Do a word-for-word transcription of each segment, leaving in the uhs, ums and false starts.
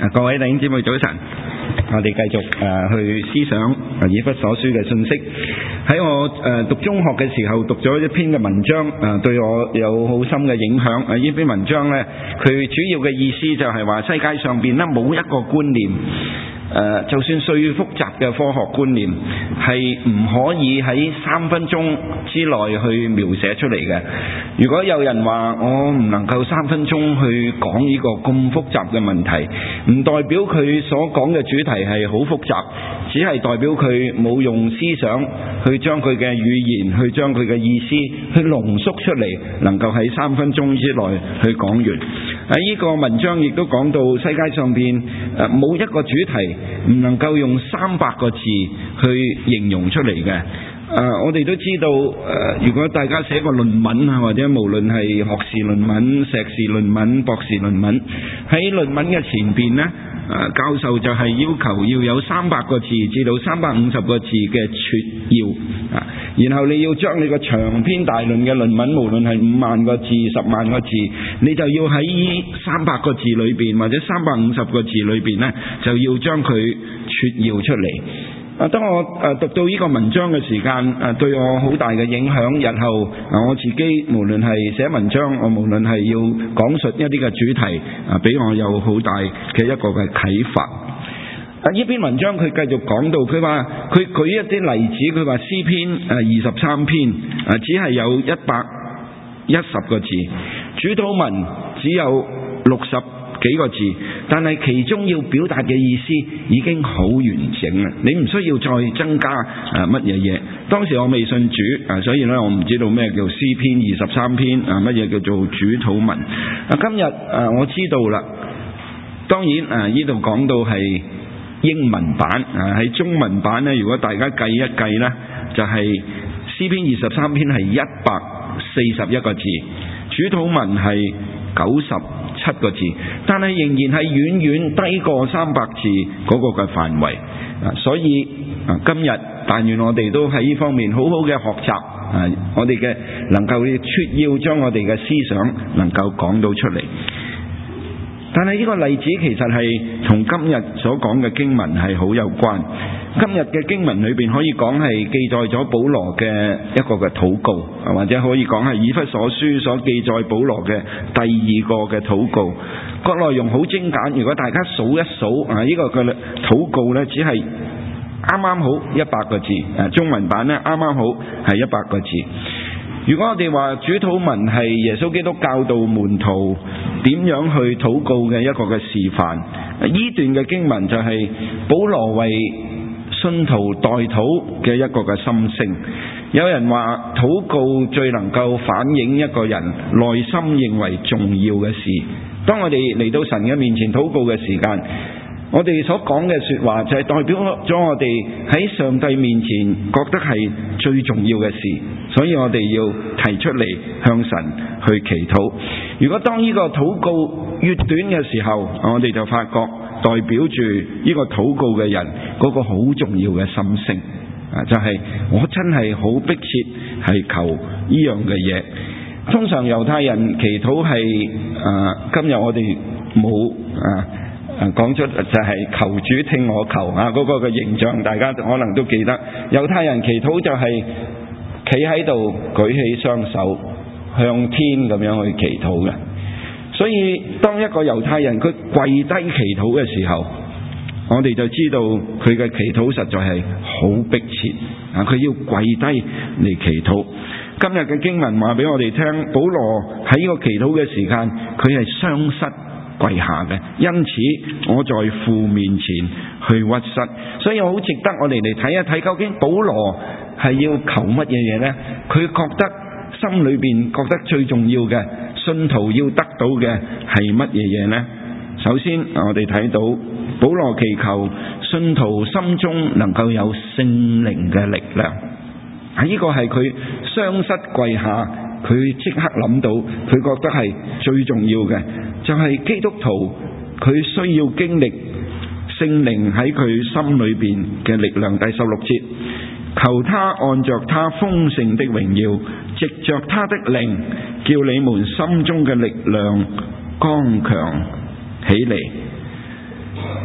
各位弟兄姊妹早晨，我哋繼續誒去思想以弗所書嘅信息。喺我誒讀中學嘅時候，讀咗一篇嘅文章，誒對我有好深嘅影響。誒呢篇文章呢，佢主要嘅意思就係話世界上邊呢冇一個觀念，誒就算最複雜嘅科學觀念，係唔可以喺三分鐘之內去描寫出嚟嘅。如果有人話我唔能夠三分鐘去講呢個咁複雜嘅問題，唔代表佢所講嘅主題係好複雜，只係代表佢冇用思想去將佢嘅語言，去將佢嘅意思去濃縮出嚟，能夠喺三分鐘之內去講完。喺呢個文章亦都講到世界上邊誒冇一個主題唔能夠用三百個字去形容出嚟嘅。誒、呃，我哋都知道誒、呃，如果大家寫個論文啊，或者無論係學士論文、碩士論文、博士論文，喺論文嘅前邊呢，誒、呃、教授就係要求要有三百個字至到三百五十個字嘅撮要啊，然後你要將你個長篇大論嘅論文，無論係五萬個字、十萬個字，你就要喺呢三百個字裏邊或者三百五十個字裏邊呢，就要將佢撮要出嚟。啊！當我誒讀到呢個文章嘅時間，誒對我好大嘅影響。日後啊，我自己無論係寫文章，我無論係要講述一啲嘅主題，啊，俾我有好大嘅一個嘅啟發。啊！呢篇文章佢繼續講到，佢話佢舉一啲例子，佢話詩篇誒二十三篇啊，只係有一百一十個字，主禱文只有六十幾個字，但係其中要表達嘅意思已經好完整啦，你唔需要再增加啊乜嘢嘢。當時我未信主啊，所以咧我唔知道咩叫詩篇二十三篇啊，乜嘢叫做主禱文啊。今日啊我知道啦，當然啊呢度講到係英文版啊，喺中文版呢，如果大家計一計呢，就係、是、詩篇二十三篇係一百四十一個字，主禱文係九十七個字，但係仍然係遠遠低過三百字嗰個嘅範圍啊！所以啊，今日但願我哋都喺呢方面好好嘅學習啊！我哋嘅能夠撮要將我哋嘅思想能夠講到出嚟。但係呢個例子其實係同今日所講嘅經文係好有關。今日嘅經文裏邊可以講係記載咗保羅嘅一個嘅禱告，或者可以講係以弗所書所記載保羅嘅第二個嘅禱告。個內容好精簡，如果大家數一數啊，呢、這個嘅禱告呢，只係啱啱好一百個字。誒，中文版呢，啱啱好係一百個字。如果我哋話主禱文係耶穌基督教導門徒點樣去禱告嘅一個嘅示範，呢段嘅經文就係保羅為信徒代禱嘅一個嘅心聲。有人話禱告最能夠反映一個人內心認為重要嘅事。當我哋嚟到神嘅面前禱告嘅時間，我哋所講嘅說話就係代表咗我哋喺上帝面前覺得係最重要嘅事，所以我哋要提出嚟向神去祈禱。如果當呢個禱告越短嘅時候，我哋就發覺代表住呢個禱告嘅人嗰個好重要嘅心聲啊，就係我真係好迫切係求呢樣嘅嘢。通常猶太人祈禱係啊，今日我哋冇啊。講出就係求主聽我求啊，嗰個嘅形象大家可能都記得。猶太人祈禱就係企喺度舉起雙手向天咁樣去祈禱嘅。所以當一個猶太人佢跪低祈禱嘅時候，我哋就知道佢嘅祈禱實在係好迫切啊！佢要跪低嚟祈禱。今日嘅經文話俾我哋聽，保羅喺呢個祈禱嘅時間，佢係雙膝跪下嘅，因此我在父面前去屈膝。所以好值得我哋嚟睇一睇，究竟保羅係要求乜嘢嘢呢？佢覺得心裏邊覺得最重要嘅，信徒要得到嘅係乜嘢嘢呢？首先我哋睇到保羅祈求信徒心中能夠有聖靈嘅力量，啊，呢個係佢雙膝跪下，佢即刻諗到，佢覺得係最重要嘅，就係基督徒佢需要經歷聖靈喺佢心裏邊嘅力量。第十六節，求他按着他豐盛的榮耀，藉着他的靈，叫你們心中嘅力量剛強起嚟。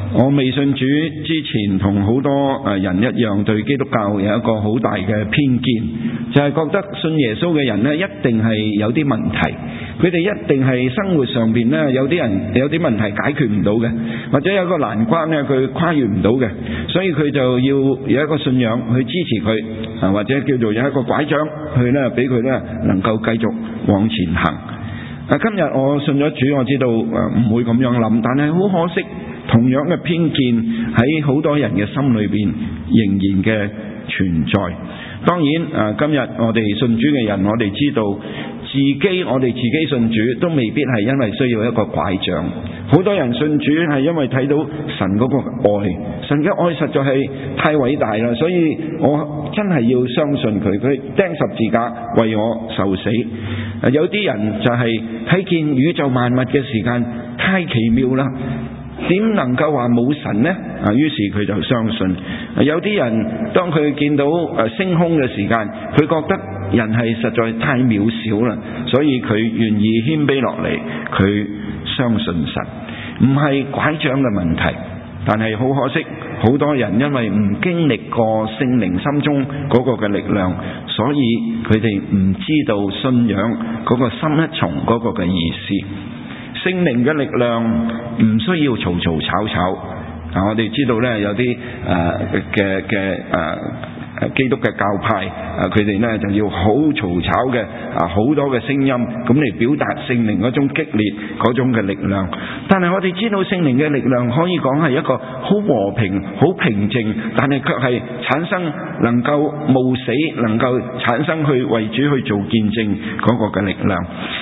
我未信主之前，同好多誒人一樣，對基督教有一個好大嘅偏見，就係覺得信耶穌嘅人呢，一定係有啲問題，佢哋一定係生活上邊呢，有啲人有啲問題解決唔到嘅，或者有個難關呢，佢跨越唔到嘅，所以佢就要有一個信仰去支持佢，啊或者叫做有一個拐杖去呢，俾佢呢能夠繼續往前行。啊，今日我信咗主，我知道誒唔會咁樣諗，但係好可惜。同樣嘅偏見喺好多人嘅心裏邊仍然嘅存在。當然誒，今日我哋信主嘅人，我哋知道自己我哋自己信主都未必係因為需要一個拐杖。好多人信主係因為睇到神嗰個愛，神嘅愛實在係太偉大啦，所以我真係要相信佢，佢釘十字架為我受死。有啲人就係睇見宇宙萬物嘅時間太奇妙啦，點能夠話冇神呢？啊，於是佢就相信。有啲人當佢見到誒星空嘅時間，佢覺得人係實在太渺小啦，所以佢願意謙卑落嚟，佢相信神。唔係拐杖嘅問題，但係好可惜，好多人因為唔經歷過聖靈心中嗰個嘅力量，所以佢哋唔知道信仰嗰個深一重嗰個嘅意思。聖靈嘅力量唔需要嘈嘈吵吵啊！我哋知道呢，有啲誒嘅嘅誒基督嘅教派啊，佢哋呢就要好嘈吵嘅啊，好多嘅聲音咁嚟表達聖靈嗰種激烈嗰種嘅力量。但係我哋知道聖靈嘅力量可以講係一個好和平、好平靜，但係卻係產生能夠冒死，能夠產生去為主去做見證嗰個嘅力量。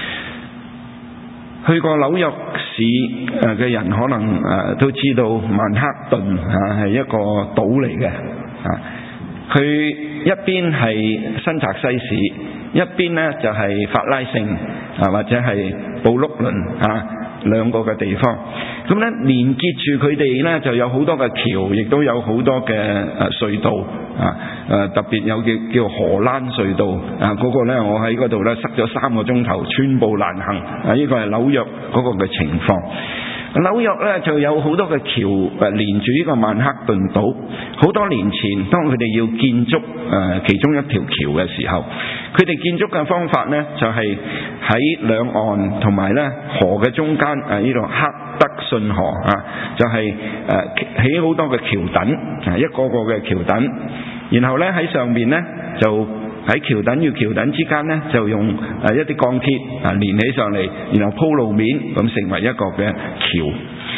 去過紐約市誒嘅人可能誒都知道曼克頓啊係一個島嚟嘅啊，佢一邊係新澤西市，一邊呢就係法拉盛啊或者係布魯倫啊兩個嘅地方。咁呢連結住佢哋呢就有好多嘅橋，亦都有好多嘅誒隧道啊，誒特別有叫叫荷蘭隧道啊，嗰個呢我喺嗰度呢塞咗三個鐘頭，寸步難行啊！呢個係紐約嗰個嘅情況。紐約呢就有好多嘅橋誒連住呢個曼克頓島。好多年前當佢哋要建築誒其中一條橋嘅時候，佢哋建築嘅方法呢就係喺兩岸同埋呢河嘅中間誒呢度黑德遜河啊，就係誒起好多嘅橋墩啊，一個個嘅橋墩，然後呢喺上面呢就喺橋墩與橋墩之間呢，就用誒一啲鋼鐵啊連起上嚟，然後鋪路面咁成為一個嘅橋。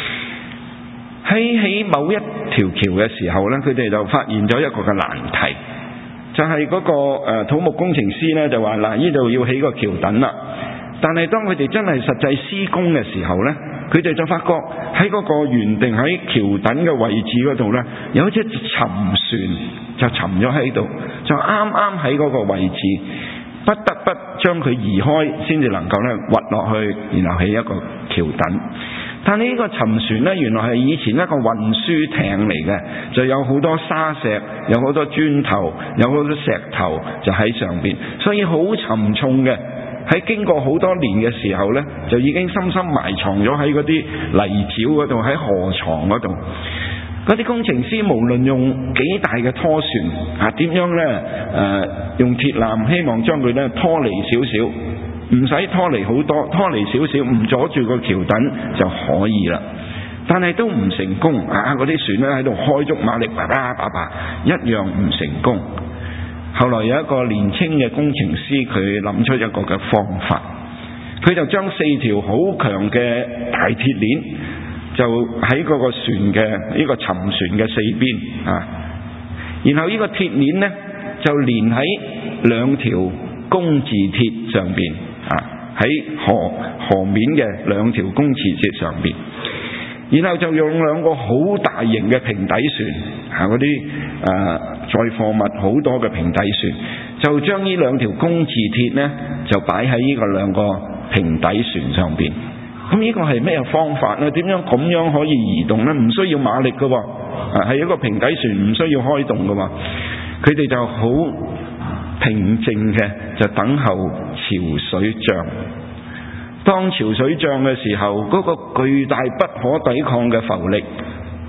喺起某一條橋嘅時候呢，佢哋就發現咗一個嘅難題，就係嗰個誒土木工程師呢就話嗱，呢度要起個橋墩啦。但係當佢哋真係實際施工嘅時候呢，佢哋就發覺喺嗰個原定喺橋墩嘅位置嗰度呢，有一隻沉船就沉咗喺度，就啱啱喺嗰個位置，不得不將佢移開先至能夠呢滑落去，然後起一個橋墩。但係呢個沉船呢，原來係以前一個運輸艇嚟嘅，就有好多沙石，有好多磚頭，有好多石頭就喺上邊，所以好沉重嘅。喺經過好多年嘅時候呢，就已經深深埋藏咗喺嗰啲泥沼嗰度，喺河床嗰度。嗰啲工程師無論用幾大嘅拖船啊，點樣呢？誒、呃，用鐵纜希望將佢呢拖離少少，唔使拖離好多，拖離少少，唔阻住個橋墩就可以啦。但係都唔成功啊！嗰啲船呢喺度開足馬力，叭叭叭叭，一樣唔成功。後來有一個年輕嘅工程師，佢諗出一個嘅方法，佢就將四條好強嘅大鐵鏈就喺嗰個船嘅呢個沉船嘅四邊啊，然後呢個鐵鏈呢就連喺兩條工字鐵上邊啊，喺河河面嘅兩條工字鐵上邊，然後就用兩個好大型嘅平底船啊，嗰啲誒載貨物好多嘅平底船，就將呢兩條工字鐵呢就擺喺呢個兩個平底船上邊。咁呢個係咩方法呢？點樣咁樣可以移動呢？唔需要馬力噶，啊係一個平底船，唔需要開動噶嘛。佢哋就好平靜嘅就等候潮水漲。當潮水漲嘅時候，嗰個巨大不可抵抗嘅浮力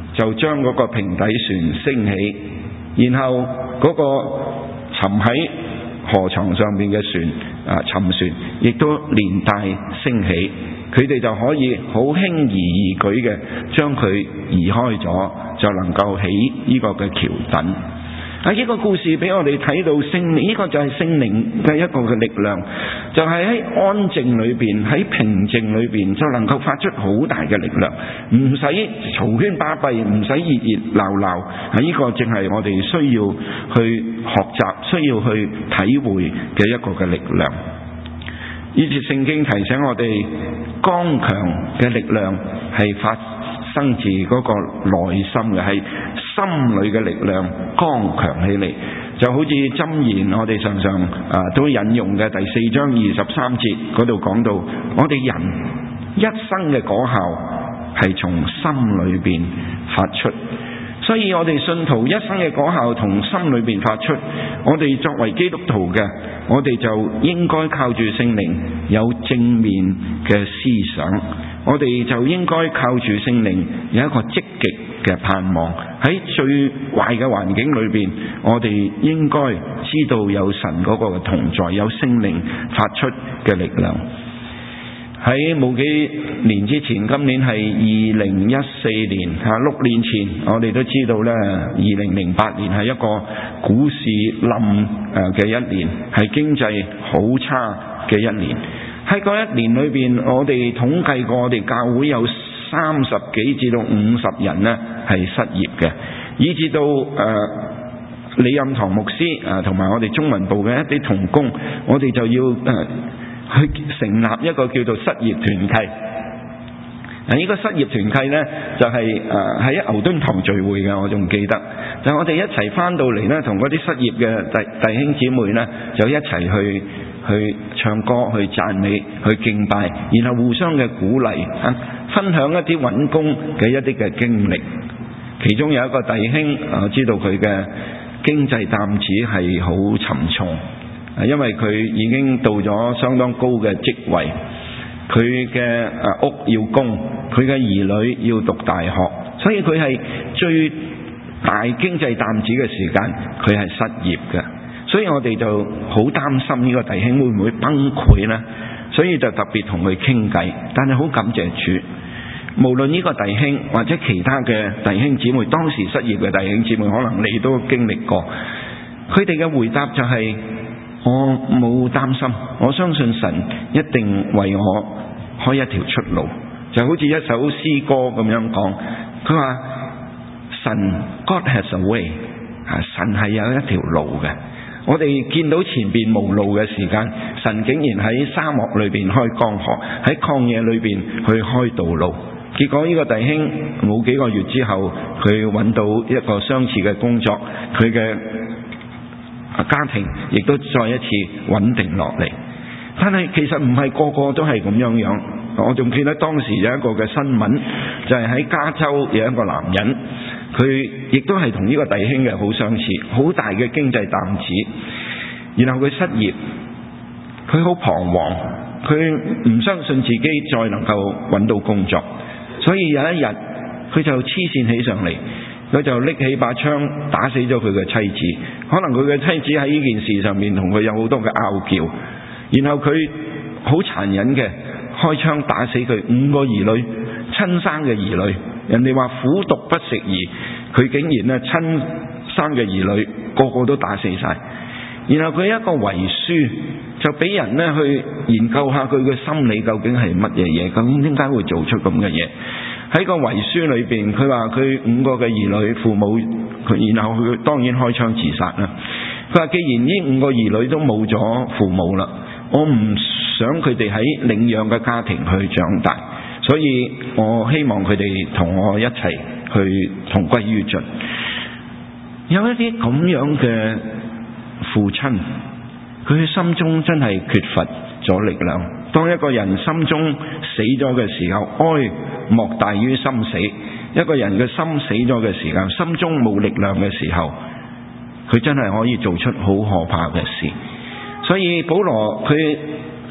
就將嗰個平底船升起，然後嗰個沉喺河床上面嘅船啊沉船亦都連帶升起，佢哋就可以好輕而易舉嘅將佢移開咗，就能夠起呢個嘅橋墩。啊！呢個故事俾我哋睇到聖靈，呢個就係聖靈嘅一個嘅力量，就係喺安靜裏邊，喺平靜裏邊就能夠發出好大嘅力量，唔使嘈喧巴閉，唔使熱熱鬧鬧。啊！呢個正係我哋需要去學習、需要去體會嘅一個嘅力量。呢節聖經提醒我哋，剛強嘅力量係發生自嗰個內心嘅，係心裏嘅力量剛強起嚟，就好似箴言我哋常常啊都引用嘅第四章二十三節嗰度講到，我哋人一生嘅果效係從心裏邊發出，所以我哋信徒一生嘅果效從心裏邊發出。我哋作為基督徒嘅，我哋就應該靠住聖靈有正面嘅思想，我哋就應該靠住聖靈有一個積極嘅盼望。喺最壞嘅環境裏邊，我哋應該知道有神嗰個嘅同在，有聖靈發出嘅力量。喺冇幾年之前，今年係二零一四年吓，六年前我哋都知道咧，二零零八年係一個股市冧誒嘅一年，係經濟好差嘅一年。喺嗰一年裏邊，我哋統計過，我哋教會有三十幾至到五十人呢係失業嘅，以至到誒、呃、李蔭堂牧師啊同埋我哋中文部嘅一啲同工，我哋就要誒、呃去成立一個叫做失業團契。啊，呢個失業團契呢，就係誒喺牛敦堂聚會嘅，我仲記得。就我哋一齊翻到嚟呢，同嗰啲失業嘅弟弟兄姊妹呢，就一齊去去唱歌、去讚美、去敬拜，然後互相嘅鼓勵，啊，分享一啲揾工嘅一啲嘅經歷。其中有一個弟兄，我知道佢嘅經濟擔子係好沉重。因為佢已經到咗相當高嘅職位，佢嘅誒屋要供，佢嘅兒女要讀大學，所以佢係最大經濟擔子嘅時間，佢係失業嘅。所以我哋就好擔心呢個弟兄會唔會崩潰呢？所以就特別同佢傾偈。但係好感謝主，無論呢個弟兄或者其他嘅弟兄姊妹，當時失業嘅弟兄姊妹，可能你都經歷過，佢哋嘅回答就係、是：我冇擔心，我相信神一定為我開一條出路，就好似一首詩歌咁樣講。佢話神 God has a way， 神係有一條路嘅。我哋見到前邊無路嘅時間，神竟然喺沙漠裏邊開江河，喺曠野裏邊去開道路。結果呢個弟兄冇幾個月之後，佢揾到一個相似嘅工作，佢嘅家庭亦都再一次穩定落嚟。但係其實唔係個個都係咁樣樣。我仲記得當時有一個嘅新聞，就係喺加州有一個男人，佢亦都係同呢個弟兄嘅好相似，好大嘅經濟擔子，然後佢失業，佢好彷徨，佢唔相信自己再能夠揾到工作，所以有一日佢就黐線起上嚟，佢就拎起把槍打死咗佢嘅妻子。可能佢嘅妻子喺呢件事上面同佢有好多嘅拗撬，然後佢好殘忍嘅開槍打死佢五個兒女，親生嘅兒女。人哋話苦毒不食兒，佢竟然咧親生嘅兒女個個都打死晒。然後佢一個遺書就俾人咧去研究下佢嘅心理究竟係乜嘢嘢，究竟點解會做出咁嘅嘢。喺個遺書裏邊，佢話佢五個嘅兒女父母，佢然後佢當然開槍自殺啦。佢話既然呢五個兒女都冇咗父母啦，我唔想佢哋喺領養嘅家庭去長大，所以我希望佢哋同我一齊去同歸於盡。有一啲咁樣嘅父親，佢心中真係缺乏咗力量。當一個人心中死咗嘅時候，哀莫大於心死。一個人嘅心死咗嘅時候，心中冇力量嘅時候，佢真係可以做出好可怕嘅事。所以保羅佢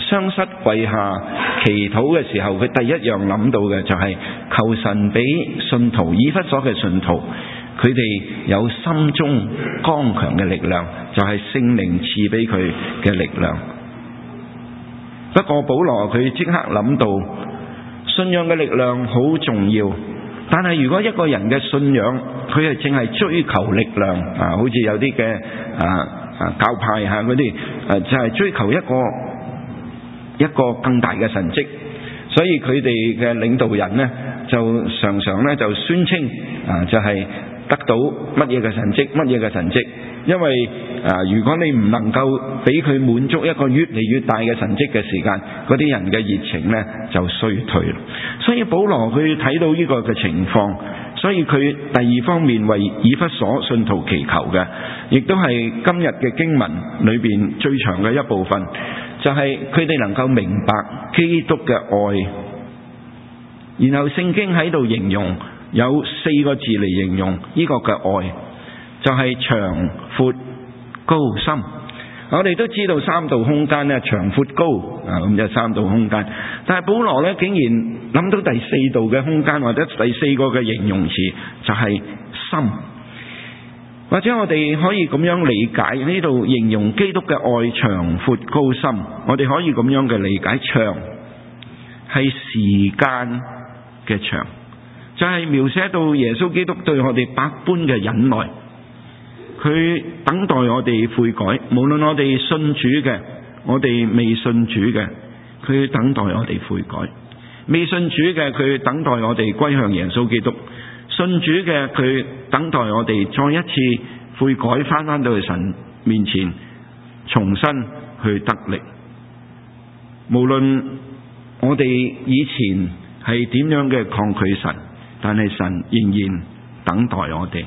雙膝跪下祈禱嘅時候，佢第一樣諗到嘅就係求神俾信徒，以弗所嘅信徒，佢哋有心中剛強嘅力量，就係聖靈賜俾佢嘅力量。不過保羅佢即刻諗到信仰嘅力量好重要，但係如果一個人嘅信仰佢係淨係追求力量啊，好似有啲嘅啊啊教派吓嗰啲誒，就係追求一個一個更大嘅神蹟，所以佢哋嘅領導人呢，就常常呢就宣稱啊，就係得到乜嘢嘅神蹟，乜嘢嘅神蹟。因為啊，如果你唔能夠俾佢滿足一個越嚟越大嘅神蹟嘅時間，嗰啲人嘅熱情呢就衰退。所以保羅佢睇到呢個嘅情況，所以佢第二方面為以弗所信徒祈求嘅，亦都係今日嘅經文裏邊最長嘅一部分，就係佢哋能夠明白基督嘅愛。然後聖經喺度形容有四個字嚟形容呢個嘅愛，就係長闊高深。我哋都知道三度空間呢，長闊高啊，咁就三度空間。但係保羅呢，竟然諗到第四度嘅空間，或者第四個嘅形容詞就係深。或者我哋可以咁樣理解呢度形容基督嘅愛長闊高深，我哋可以咁樣嘅理解，長係時間嘅長，就係描寫到耶穌基督對我哋百般嘅忍耐，佢等待我哋悔改，無論我哋信主嘅，我哋未信主嘅，佢等待我哋悔改；未信主嘅，佢等待我哋歸向耶穌基督；信主嘅，佢等待我哋再一次悔改，翻返到神面前，重新去得力。無論我哋以前係點樣嘅抗拒神，但係神仍然等待我哋。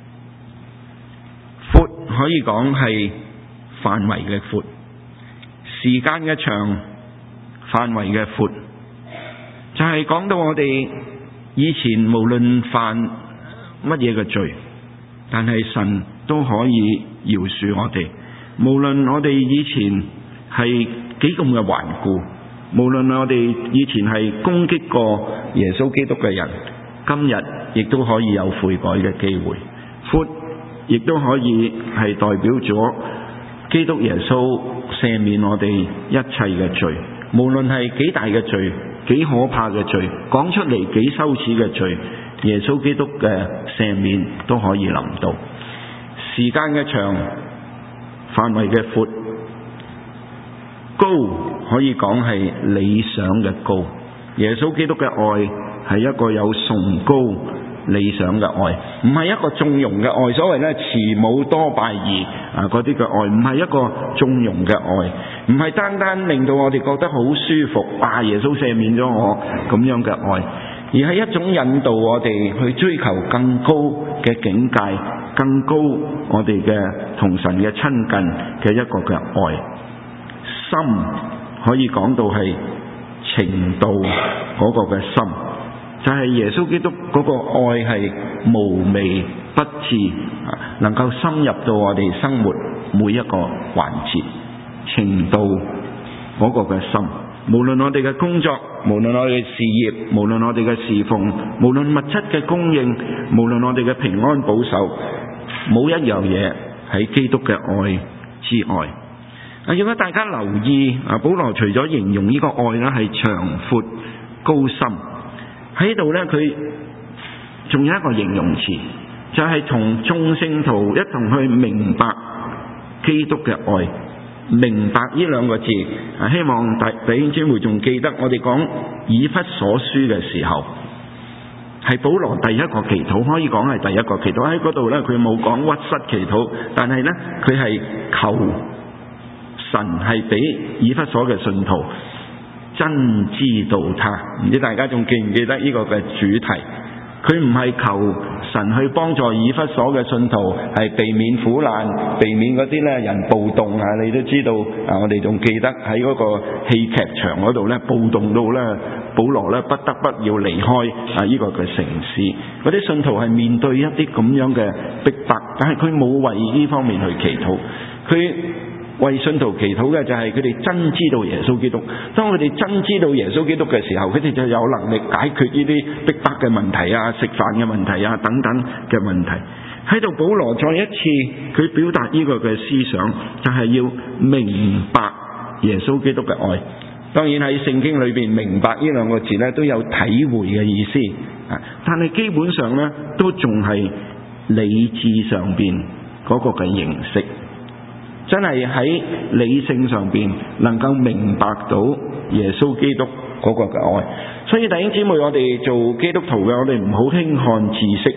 闊可以講係範圍嘅闊，時間嘅長，範圍嘅闊，就係講到我哋以前無論犯乜嘢嘅罪，但係神都可以饒恕我哋。無論我哋以前係幾咁嘅頑固，無論我哋以前係攻擊過耶穌基督嘅人，今日亦都可以有悔改嘅機會。闊亦都可以係代表咗基督耶穌赦免我哋一切嘅罪，無論係幾大嘅罪，幾可怕嘅罪，講出嚟幾羞恥嘅罪，耶穌基督嘅赦免都可以臨到。時間嘅長，範圍嘅闊，高可以講係理想嘅高。耶穌基督嘅愛係一個有崇高理想嘅愛，唔係一個縱容嘅愛。所謂咧慈母多敗兒啊，嗰啲嘅愛唔係一個縱容嘅愛，唔係單單令到我哋覺得好舒服，哇！耶穌赦免咗我咁樣嘅愛，而係一種引導我哋去追求更高嘅境界，更高我哋嘅同神嘅親近嘅一個嘅愛。深可以講到係程度嗰個嘅深，就係耶穌基督嗰個愛係無微不至，能夠深入到我哋生活每一個環節。程度嗰個嘅深，無論我哋嘅工作，無論我哋嘅事業，無論我哋嘅侍奉，無論物質嘅供應，無論我哋嘅平安保守，冇一樣嘢喺基督嘅愛之外。啊！如果大家留意啊，保羅除咗形容呢個愛咧係長闊高深，喺度呢，佢仲有一個形容詞，就係同眾聖徒一同去明白基督嘅愛。明白呢兩個字，啊，希望弟兄姊妹仲記得我哋講以弗所書嘅時候，係保羅第一個祈禱，可以講係第一個祈禱。喺嗰度呢，佢冇講屈膝祈禱，但係呢，佢係求神係俾以弗所嘅信徒真知道他。唔知大家仲記唔記得呢個嘅主題？佢唔係求神去幫助以弗所嘅信徒係避免苦難，避免嗰啲咧人暴動啊！你都知道啊，我哋仲記得喺嗰個戲劇場嗰度咧暴動到咧，保羅咧不得不要離開啊呢個嘅城市。嗰啲信徒係面對一啲咁樣嘅逼迫，但係佢冇為呢方面去祈禱。佢為信徒祈禱嘅就係佢哋真知道耶穌基督。當佢哋真知道耶穌基督嘅時候，佢哋就有能力解決呢啲逼迫嘅問題啊、食飯嘅問題啊等等嘅問題。喺度保羅再一次佢表達呢個嘅思想，就係要明白耶穌基督嘅愛。當然喺聖經裏邊，明白呢兩個字咧都有體會嘅意思啊，但係基本上咧都仲係理智上邊嗰個嘅認識，真係喺理性上邊能夠明白到耶穌基督嗰個嘅愛。所以弟兄姊妹，我哋做基督徒嘅，我哋唔好輕看知識，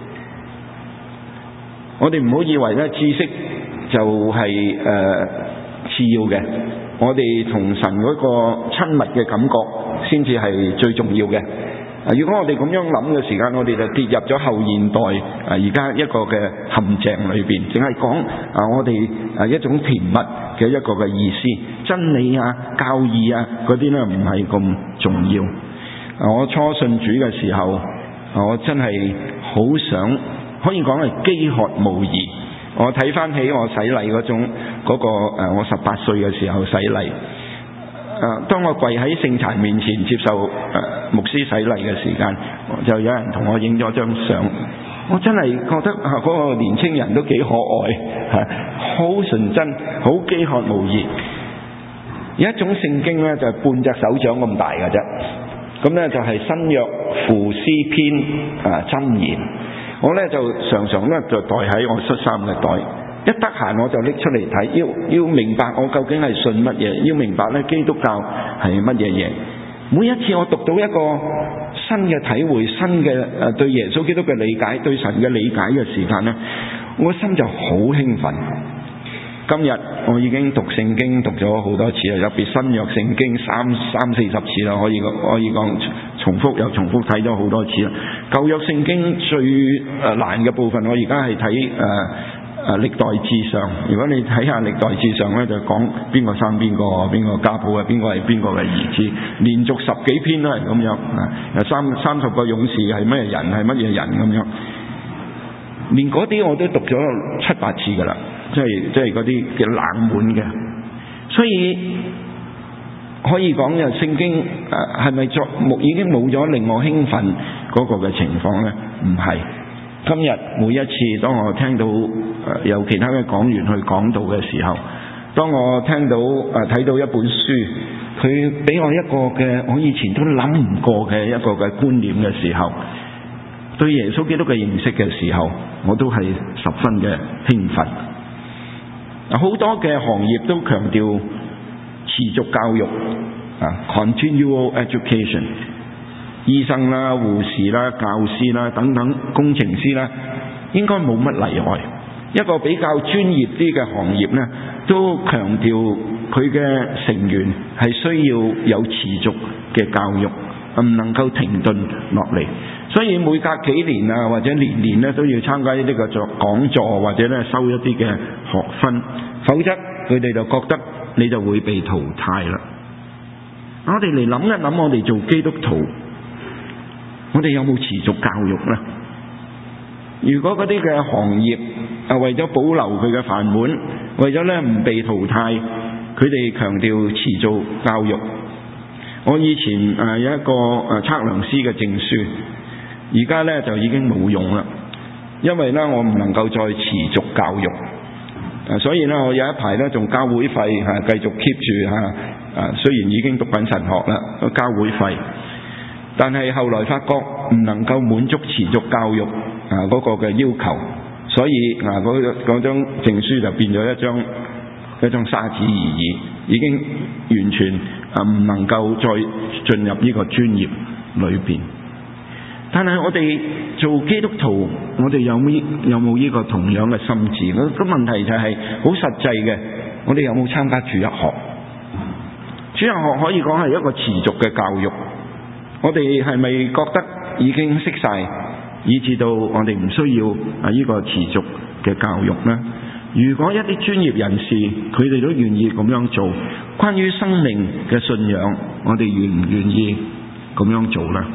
我哋唔好以為咧知識就係、是、誒、呃、次要嘅，我哋同神嗰個親密嘅感覺先至係最重要嘅。啊！如果我哋咁樣諗嘅時間，我哋就跌入咗後現代啊而家一個嘅陷阱裏邊，淨係講啊我哋啊一種甜蜜嘅一個嘅意思，真理啊、教義啊嗰啲咧唔係咁重要。啊！我初信主嘅時候，我真係好想可以講係飢渴慕義。我睇翻起我洗禮嗰種嗰、嗰個誒，我十八歲嘅時候洗禮。誒，當我跪喺聖柴面前接受誒牧師洗禮嘅時間，就有人同我影咗張相。我真係覺得啊，嗰個年青人都幾可愛，嚇，好純真，好飢渴慕義。有一種聖經咧，就係半隻手掌咁大嘅啫。咁咧就係新約父詩篇啊箴言。我咧就常常咧就袋喺我恤衫嘅袋。一得閒我就拎出嚟睇，要要明白我究竟係信乜嘢，要明白咧基督教係乜嘢嘢。每一次我讀到一個新嘅體會、新嘅誒對耶穌基督嘅理解、對神嘅理解嘅時間咧，我心就好興奮。今日我已經讀聖經讀咗好多次啦，特別新約聖經三三四十次啦，可以可以講重複又重複睇咗好多次啦。舊約聖經最誒難嘅部分，我而家係睇誒。啊！歷代志上，如果你睇下歷代志上咧，就講邊個生邊個，邊個家譜啊，邊個係邊個嘅兒子，連續十幾篇都係咁樣啊！三三十個勇士係咩人，係乜嘢人咁樣，連嗰啲我都讀咗七八次噶啦，即係即係嗰啲嘅冷門嘅，所以可以講嘅聖經誒係咪作目已經冇咗令我興奮嗰個嘅情況咧？唔係。今日每一次當我聽到誒有其他嘅講員去講道嘅時候，當我聽到誒睇到一本書，佢俾我一個嘅我以前都諗唔過嘅一個嘅觀念嘅時候，對耶穌基督嘅認識嘅時候，我都係十分嘅興奮。好多嘅行業都強調持續教育啊 continual education。醫生啦、護士啦、教師啦等等工程師啦，應該冇乜例外。一個比較專業啲嘅行業呢，都強調佢嘅成員係需要有持續嘅教育，唔能夠停頓落嚟。所以每隔幾年啊，或者年年咧都要參加呢個作講座，或者咧收一啲嘅學分，否則佢哋就覺得你就會被淘汰啦。我哋嚟諗一諗，我哋做基督徒，我哋有冇持續教育呢？如果嗰啲嘅行業啊，為咗保留佢嘅飯碗，為咗咧唔被淘汰，佢哋強調持續教育。我以前誒有一個誒測量師嘅證書，而家咧就已經冇用啦，因為咧我唔能夠再持續教育。所以咧我有一排咧仲交會費嚇，繼續 keep 住嚇。啊，雖然已經讀緊神學啦，都交會費。但係後來發覺唔能夠滿足持續教育啊嗰個嘅要求，所以啊嗰嗰張證書就變咗一張一張沙紙而已，已經完全啊唔能夠再進入呢個專業裏邊。但係我哋做基督徒，我哋有冇有冇呢個同樣嘅心志？個問題就係好實際嘅，我哋有冇參加主日學？主日學可以講係一個持續嘅教育。我哋係咪覺得已經識晒，以至到我哋唔需要啊呢個持續嘅教育呢？如果一啲專業人士佢哋都願意咁樣做，關於生命嘅信仰，我哋願唔願意咁樣做呢？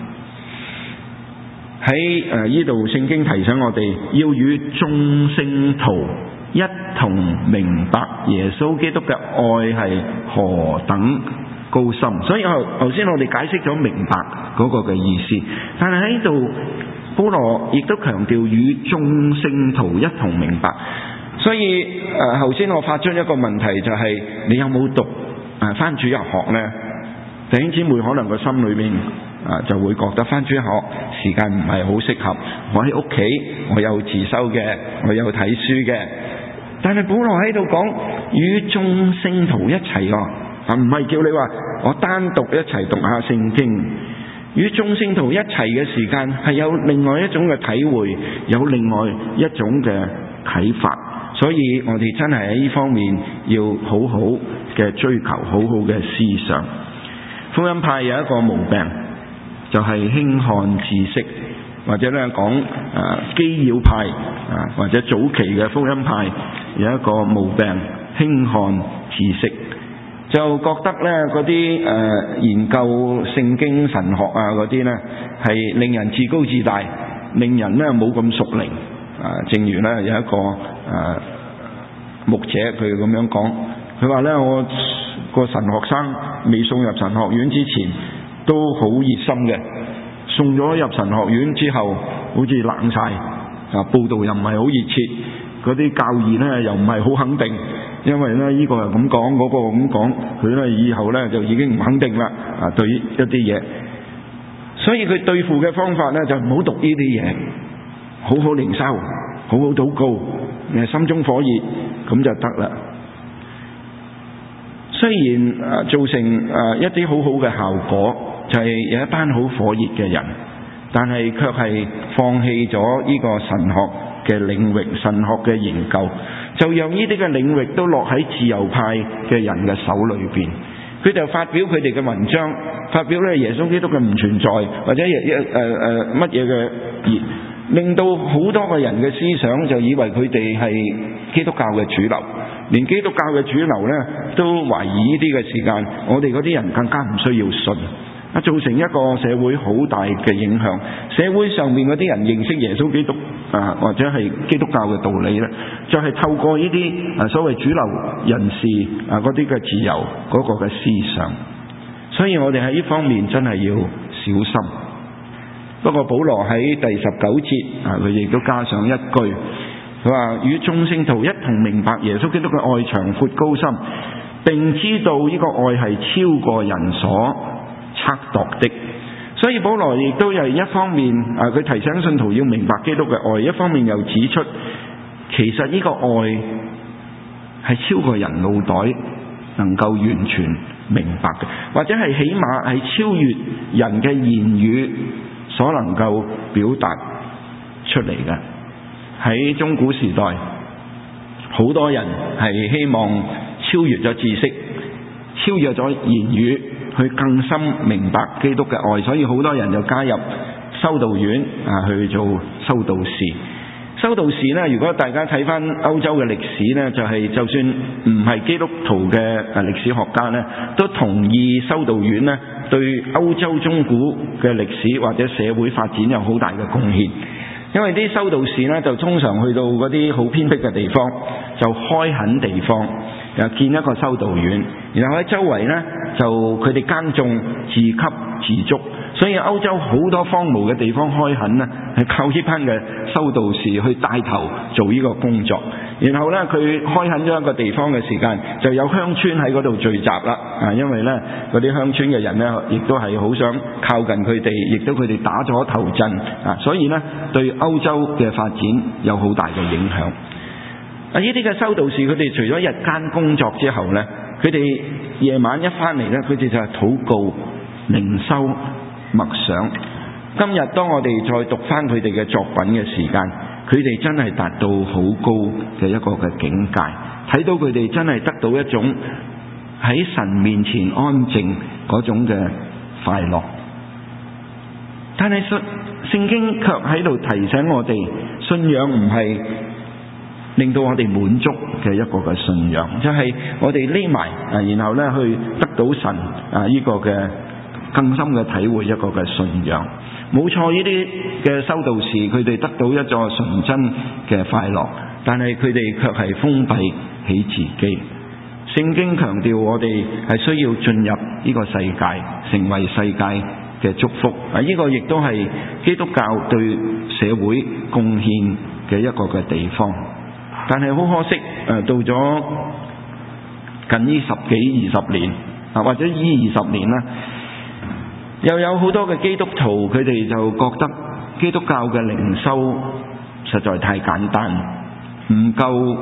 喺誒呢度聖經提醒我哋要與眾聖徒一同明白耶穌基督嘅愛係何等高深。所以我頭先我哋解釋咗明白嗰個嘅意思，但係喺度保羅亦都強調與眾聖徒一同明白。所以誒頭先我發出一個問題，就係、是、你有冇讀誒返主日學呢？弟兄姊妹可能個心裏面啊就會覺得返主日學時間唔係好適合，我喺屋企我有自修嘅，我有睇書嘅。但係保羅喺度講與眾聖徒一齊喎，啊唔係叫你話我單獨一齊讀下聖經。與眾聖徒一齊嘅時間係有另外一種嘅體會，有另外一種嘅啟發。所以我哋真係喺呢方面要好好嘅追求，好好嘅思想。福音派有一個毛病，就係、是、輕看知識，或者咧講誒基要派啊，或者早期嘅福音派有一個毛病，輕看知識，就覺得咧嗰啲誒研究聖經神學啊嗰啲咧係令人自高自大，令人咧冇咁屬靈啊。正如咧有一個誒、啊、牧者佢咁樣講，佢話咧我個神學生未送入神學院之前都好熱心嘅，送咗入神學院之後好似冷晒啊，報道又唔係好熱切，嗰啲教義呢又唔係好肯定，因為呢呢個又咁講，嗰個咁講，佢呢以後呢就已經唔肯定啦啊，對一啲嘢，所以佢對付嘅方法呢就唔好讀呢啲嘢，好好靈修，好好禱告，心中火熱咁就得啦。雖然誒造成誒一啲好好嘅效果，就係、是、有一班好火熱嘅人，但係卻係放棄咗呢個神學嘅領域、神學嘅研究，就讓呢啲嘅領域都落喺自由派嘅人嘅手裏邊。佢就發表佢哋嘅文章，發表咧耶穌基督嘅唔存在，或者誒誒誒乜嘢嘅，令到好多個人嘅思想就以為佢哋係基督教嘅主流。連基督教嘅主流呢都懷疑呢啲嘅時間，我哋嗰啲人更加唔需要信啊，造成一個社會好大嘅影響。社會上面嗰啲人認識耶穌基督啊，或者係基督教嘅道理呢，就係、是、透過呢啲啊所謂主流人士啊嗰啲嘅自由嗰個嘅思想。所以我哋喺呢方面真係要小心。不過保羅喺第十九節啊，佢亦都加上一句。佢話與眾聖徒一同明白耶穌基督嘅愛長闊高深，並知道呢個愛係超過人所測度的。所以保羅亦都係一方面啊，佢提醒信徒要明白基督嘅愛，一方面又指出其實呢個愛係超過人腦袋能夠完全明白嘅，或者係起碼係超越人嘅言語所能夠表達出嚟嘅。喺中古時代，好多人係希望超越咗知識，超越咗言語，去更深明白基督嘅愛，所以好多人就加入修道院啊去做修道士。修道士呢，如果大家睇翻歐洲嘅歷史呢，就係、是、就算唔係基督徒嘅誒歷史學家呢，都同意修道院呢對歐洲中古嘅歷史或者社會發展有好大嘅貢獻。因為啲修道士呢，就通常去到嗰啲好偏僻嘅地方，就開墾地方，又建一個修道院，然後喺周圍呢，就佢哋耕種自給自足，所以歐洲好多荒蕪嘅地方開墾呢，係靠呢班嘅修道士去帶頭做呢個工作。然後呢，佢開墾咗一個地方嘅時間，就有鄉村喺嗰度聚集啦。啊，因為呢嗰啲鄉村嘅人呢，亦都係好想靠近佢哋，亦都佢哋打咗頭陣啊，所以呢對歐洲嘅發展有好大嘅影響。啊，呢啲嘅修道士佢哋除咗日間工作之後呢，佢哋夜晚一翻嚟呢，佢哋就係禱告、靈修、默想。今日當我哋再讀翻佢哋嘅作品嘅時間，佢哋真係達到好高嘅一個嘅境界，睇到佢哋真係得到一種喺神面前安靜嗰種嘅快樂。但係聖經卻喺度提醒我哋，信仰唔係令到我哋滿足嘅一個嘅信仰，就係、是、我哋匿埋啊，然後咧去得到神啊呢個嘅更深嘅體會一個嘅信仰。冇錯，呢啲嘅修道士佢哋得到一座純真嘅快樂， 但係佢哋卻係封閉起自己。聖經強調我哋係需要進入呢個世界，成為世界嘅祝福。啊，呢個亦都係基督教對社會貢獻嘅一個嘅地方。但係好可惜，誒到咗近呢十幾二十年啊，或者呢二十年啦，又有好多嘅基督徒佢哋就覺得基督教嘅靈修實在太簡單，唔夠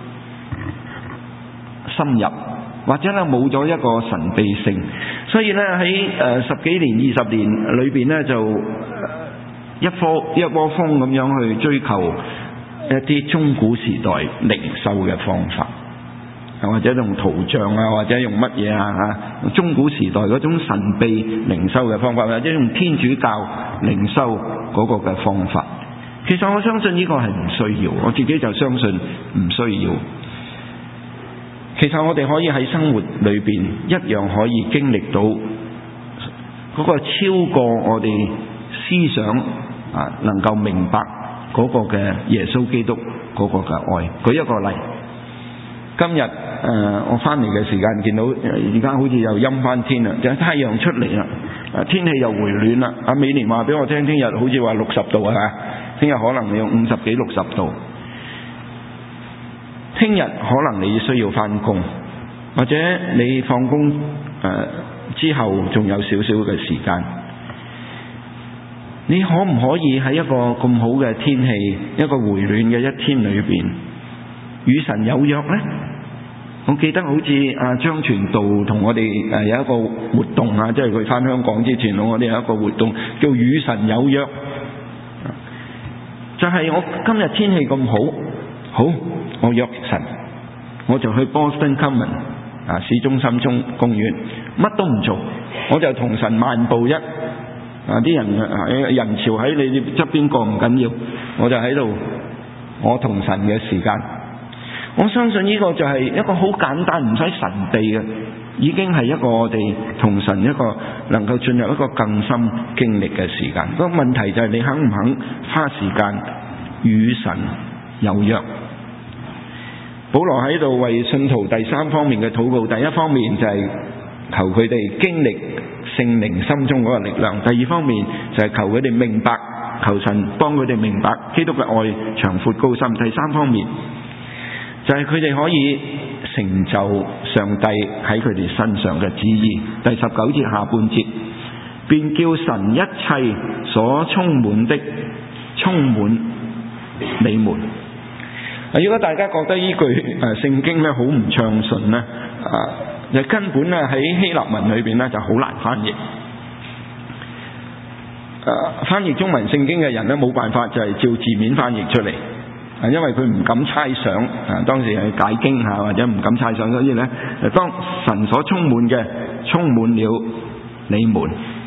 深入，或者咧冇咗一個神秘性，所以咧喺誒十幾年、二十年裏邊咧就一窩一窩蜂咁樣去追求一啲中古時代靈修嘅方法，或者用圖像啊，或者用乜嘢啊嚇，中古時代嗰種神秘靈修嘅方法，或者用天主教靈修嗰個嘅方法。其實我相信呢個係唔需要，我自己就相信唔需要。其實我哋可以喺生活裏邊一樣可以經歷到嗰個超過我哋思想啊，能夠明白嗰個嘅耶穌基督嗰個嘅愛。舉一個例，今日誒、呃、我翻嚟嘅時間見到而家好似又陰翻天啦，就係太陽出嚟啦，天氣又回暖啦。阿美蓮話俾我聽，聽日好似話六十度係嘛？聽日可能有五十幾六十度。聽日可能你需要翻工，或者你放工誒、呃、之後仲有少少嘅時間，你可唔可以喺一個咁好嘅天氣，一個回暖嘅一天裏邊與神有約呢？我記得好似阿張傳道同我哋誒有一個活動啊，即係佢翻香港之前，我哋有一個活動叫與神有約，就係、是、我今日天氣咁好，好。我約神，我就去 Boston Common 啊，市中心中公園，乜都唔做，我就同神漫步一啊，啲人啊人潮喺你側邊過唔緊要，我就喺度我同神嘅時間。我相信呢個就係一個好簡單，唔使神秘嘅，已經係一個我哋同神一個能夠進入一個更深經歷嘅時間。個問題就係你肯唔肯花時間與神有約。保羅喺度為信徒第三方面嘅禱告，第一方面就係求佢哋經歷聖靈心中嗰個力量，第二方面就係求佢哋明白，求神幫佢哋明白基督嘅愛長闊高深，第三方面就係佢哋可以成就上帝喺佢哋身上嘅旨意。第十九節下半節，便叫神一切所充滿的充滿你們。如果大家覺得呢句誒聖經咧好唔暢順咧，啊，就根本咧喺希臘文裏邊咧就好難翻譯。誒，翻譯中文聖經嘅人咧冇辦法就係照字面翻譯出嚟，啊，因為佢唔敢猜想，啊，當時係解經嚇或者唔敢猜想，所以咧，當神所充滿嘅充滿了你們。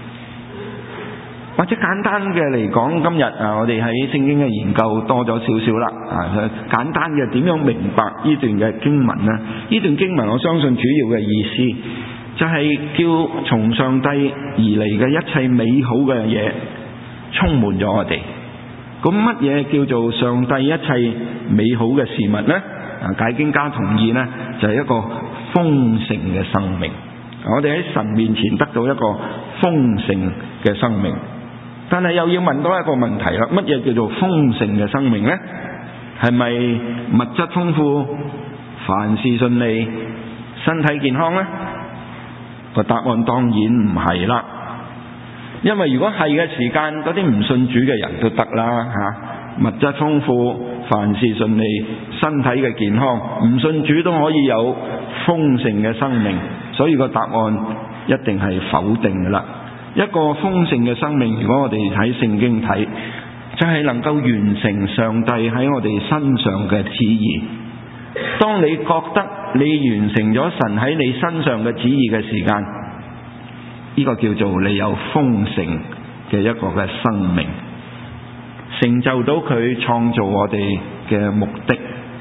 或者簡單嘅嚟講，今日啊，我哋喺聖經嘅研究多咗少少啦。啊，簡單嘅點樣明白呢段嘅經文呢？呢段經文我相信主要嘅意思就係叫從上帝而嚟嘅一切美好嘅嘢充滿咗我哋。咁乜嘢叫做上帝一切美好嘅事物呢？啊，解經家同意呢，就係一個豐盛嘅生命。我哋喺神面前得到一個豐盛嘅生命。但係又要問多一個問題啦，乜嘢叫做豐盛嘅生命呢？係咪物質豐富、凡事順利、身體健康呢？個答案當然唔係啦。因為如果係嘅時間，嗰啲唔信主嘅人都得啦嚇，物質豐富、凡事順利、身體嘅健康，唔信主都可以有豐盛嘅生命，所以個答案一定係否定㗎啦。一個豐盛嘅生命，如果我哋睇聖經睇，就係能夠完成上帝喺我哋身上嘅旨意。當你覺得你完成咗神喺你身上嘅旨意嘅時間，呢個叫做你有豐盛嘅一個嘅生命，成就到佢創造我哋嘅目的。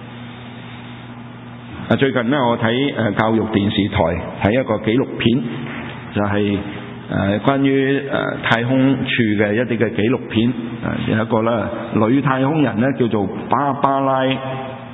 啊，最近呢，我睇誒教育電視台睇一個紀錄片，就係誒關於誒太空處嘅一啲嘅紀錄片。誒有一個咧女太空人咧叫做芭芭拉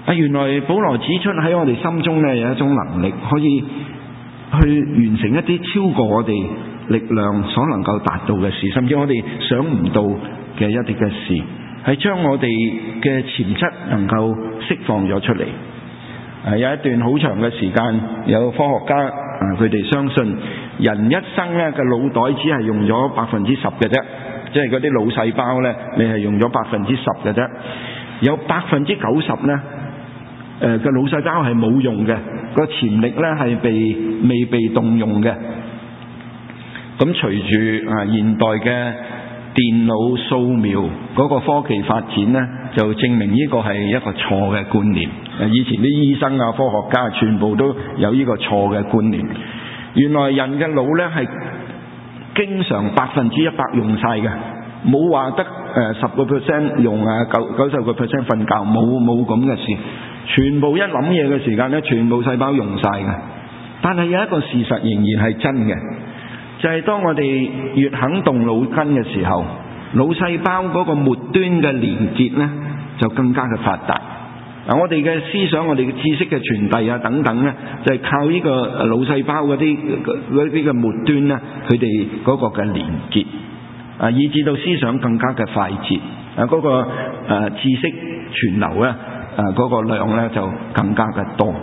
啊，原來保羅指出喺我哋心中呢，有一種能力可以去完成一啲超過我哋力量所能夠達到嘅事，甚至我哋想唔到嘅一啲嘅事，係將我哋嘅潛質能夠釋放咗出嚟。啊，有一段好長嘅時間，有科學家啊，佢哋相信人一生呢嘅腦袋只係用咗百分之十嘅啫，即係嗰啲腦細胞呢，你係用咗百分之十嘅啫，有百分之九十呢。誒嘅腦細胞係冇用嘅，個潛力咧係被未被動用嘅。咁隨住啊現代嘅電腦掃描嗰個科技發展呢，就證明呢個係一個錯嘅觀念。以前啲醫生啊、科學家全部都有呢個錯嘅觀念。原來人嘅腦咧係經常百分之一百用晒嘅，冇話得誒十個 percent 用啊，九九十個 percent 瞓覺，冇冇咁嘅事。全部一諗嘢嘅時間咧，全部細胞用晒嘅。但係有一個事實仍然係真嘅，就係當我哋越肯動腦筋嘅時候，腦細胞嗰個末端嘅連結咧就更加嘅發達。嗱，我哋嘅思想、我哋嘅知識嘅傳遞啊等等咧，就係靠呢個腦細胞嗰啲嗰啲嘅末端咧，佢哋嗰個嘅連結啊，以至到思想更加嘅快捷啊，嗰個誒知識傳流咧。誒嗰個量咧就更加嘅多。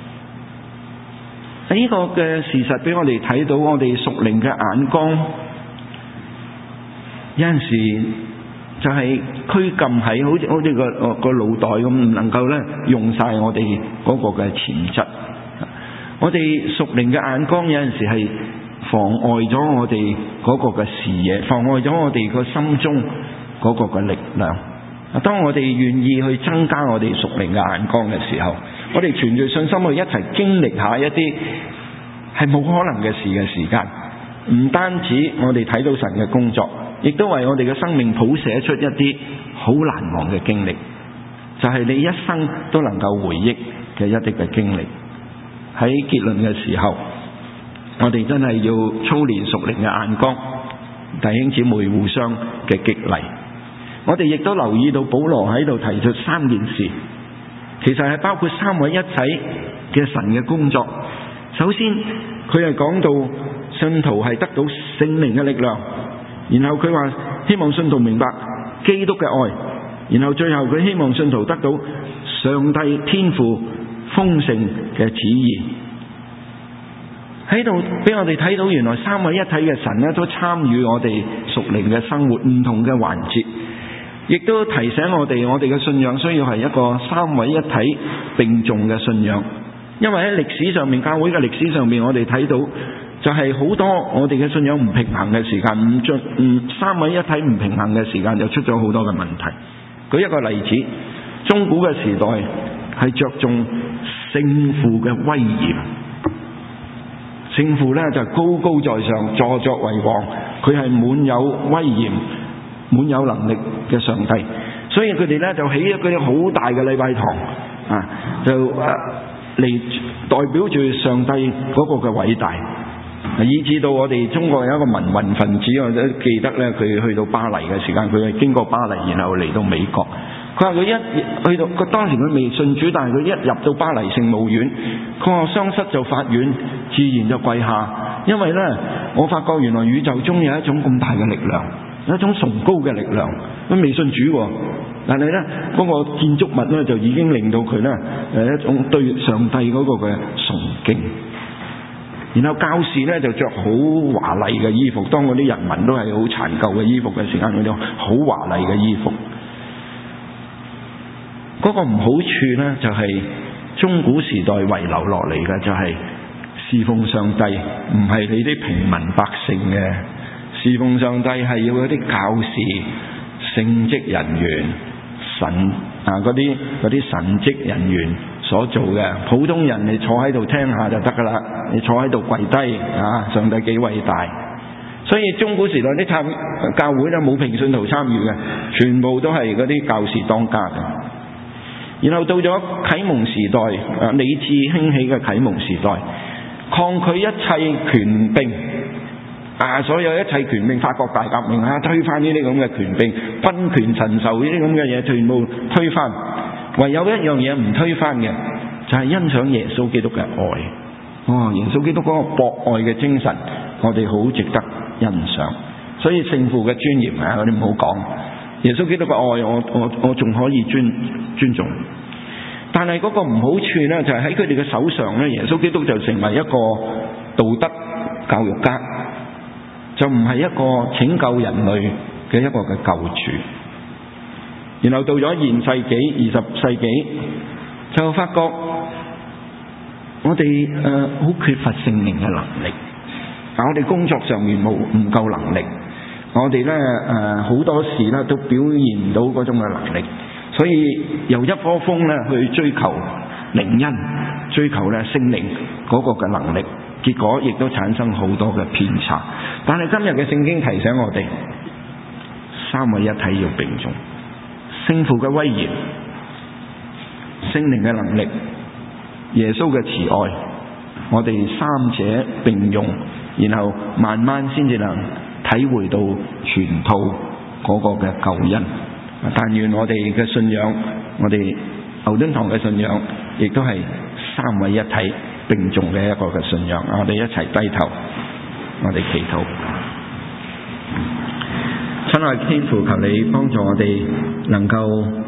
呢個嘅事實俾我哋睇到，我哋屬靈嘅眼光有陣時就係拘禁喺好似好似個個腦袋咁，唔能夠咧用晒我哋嗰個嘅潛質。我哋屬靈嘅眼光有陣時係妨礙咗我哋嗰個嘅視野，妨礙咗我哋個心中嗰個嘅力量。當我哋願意去增加我哋屬靈嘅眼光嘅時候，我哋存住信心去一齊經歷下一啲係冇可能嘅事嘅時間，唔單止我哋睇到神嘅工作，亦都為我哋嘅生命譜寫出一啲好難忘嘅經歷，就係你一生都能夠回憶嘅一啲嘅經歷。喺結論嘅時候，我哋真係要操練屬靈嘅眼光，弟兄姊妹互相嘅激勵。我哋亦都留意到保羅喺度提出三件事，其實係包括三位一體嘅神嘅工作。首先佢係講到信徒係得到聖靈嘅力量，然後佢話希望信徒明白基督嘅愛，然後最後佢希望信徒得到上帝天父豐盛嘅旨意。喺度俾我哋睇到原來三位一體嘅神咧都參與我哋屬靈嘅生活唔同嘅環節，亦都提醒我哋，我哋嘅信仰需要係一個三位一體並重嘅信仰。因為喺歷史上面，教會嘅歷史上面，我哋睇到就係好多我哋嘅信仰唔平衡嘅時間，唔盡唔三位一體唔平衡嘅時間，就出咗好多嘅問題。舉一個例子，中古嘅時代係着重聖父嘅威嚴，聖父呢就高高在上，坐作為王，佢係滿有威嚴、滿有能力嘅上帝，所以佢哋呢就起咗嗰啲好大嘅禮拜堂啊，就誒嚟代表住上帝嗰個嘅偉大，以至到我哋中國有一個民運分子，我都記得呢，佢去到巴黎嘅時間，佢係經過巴黎，然後嚟到美國。佢話佢一去到，佢當時佢未信主，但係佢一入到巴黎聖母院，佢話雙膝就發軟，自然就跪下，因為呢，我發覺原來宇宙中有一種咁大嘅力量，有一種崇高嘅力量。佢未信主喎，但係呢，嗰個建築物呢，就已經令到佢呢誒一種對上帝嗰個嘅崇敬。然後教士呢，就着好華麗嘅衣服，當嗰啲人民都係好殘舊嘅衣服嘅時間，佢就好華麗嘅衣服。嗰個唔好處呢，就係中古時代遺留落嚟嘅，就係侍奉上帝唔係你啲平民百姓嘅，侍奉上帝係要嗰啲教士、聖職人員、神啊嗰啲嗰啲神職人員所做嘅。普通人你坐喺度聽下就得噶啦，你坐喺度跪低啊，上帝幾偉大。所以中古時代啲參教會咧冇平信徒參與嘅，全部都係嗰啲教士當家嘅。然後到咗啟蒙時代，啊理智興起嘅啟蒙時代，抗拒一切權柄，啊所有一切權柄，法國大革命啊，推翻呢啲咁嘅權柄，君權神授呢啲咁嘅嘢，全部推翻。 唯有一樣嘢唔推翻嘅，就係欣賞耶穌基督嘅愛。哇！耶穌基督嗰個博愛嘅精神，我哋好值得欣賞。所以聖父嘅尊嚴啊，我哋唔好講。耶穌基督嘅愛，我我我仲可以尊尊重。但係嗰個唔好處呢，就係喺佢哋嘅手上呢，耶穌基督就成為一個道德教育家，就唔係一個拯救人類嘅一個嘅救主。然後到咗現世紀二十世紀，就發覺我哋誒好缺乏聖靈嘅能力，我哋工作上面冇唔夠能力，我哋咧誒好多時咧都表現唔到嗰種嘅能力，所以由一窩蜂咧去追求靈恩，追求咧聖靈嗰個嘅能力，結果亦都產生好多嘅偏差。但係今日嘅聖經提醒我哋，三位一體要並重，聖父嘅威嚴，聖靈嘅能力，耶穌嘅慈愛，我哋三者並用，然後慢慢先至能體會到全套嗰個嘅救恩。但願我哋嘅信仰，我哋牛頓堂嘅信仰，亦都係三位一體並重嘅一個嘅信仰。我哋一齊低頭，我哋祈禱。親愛的天父，求你幫助我哋能夠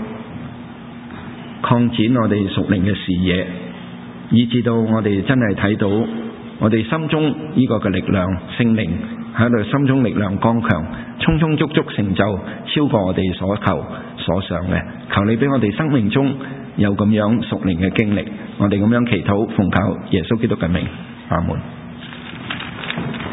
擴展我哋屬靈嘅視野，以至到我哋真係睇到我哋心中呢個嘅力量，聖靈喺度心中力量剛強，充充足足成就超過我哋所求所想嘅。求你俾我哋生命中有咁樣屬靈嘅經歷，我哋咁樣祈禱，奉靠耶穌基督嘅名，阿門。